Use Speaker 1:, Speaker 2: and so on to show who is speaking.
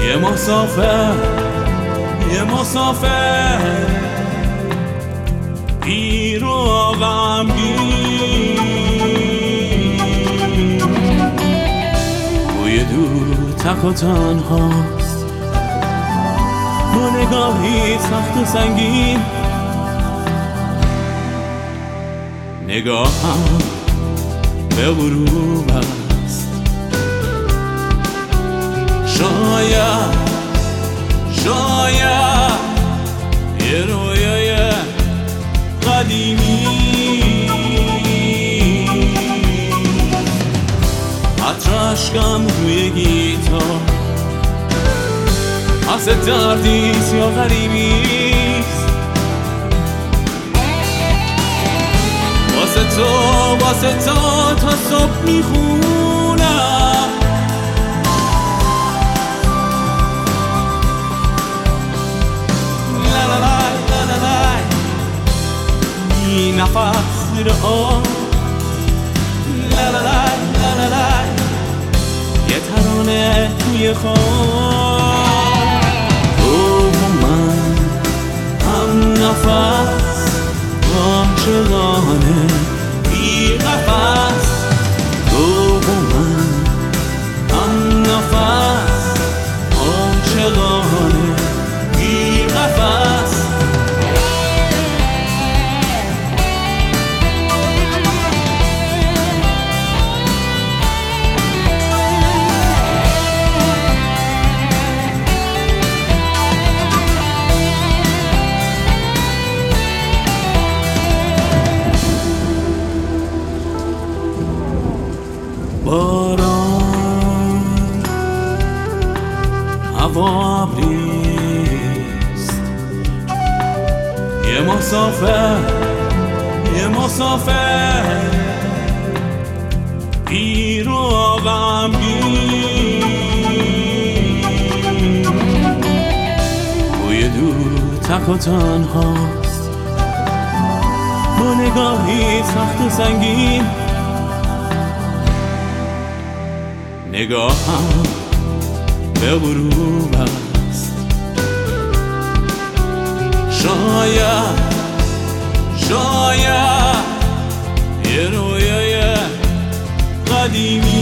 Speaker 1: یه مسافر پیر و غمگین، بوی دور تک و تنهاست با نگاهی سخت و سنگین. نگاهم به غروب است، شاید یه رویای قدیمی، عطر اشکم روی گیتار، حس دردیست یا غریبیست. واسه تو تا صبح میخونم، بی نفس زیر آب، یه ترانه توی خواب. تو و من هم نفس عاشقانه بی قفس، تو و من هم نفس عاشقانه بی قفس. باران هوا ابریست، یه مسافر پیر و غمگین، بوی دور تک و تنهاست با نگاهی سخت و سنگین. نگاهم به غروب است، شاید یه رویای قدیمی.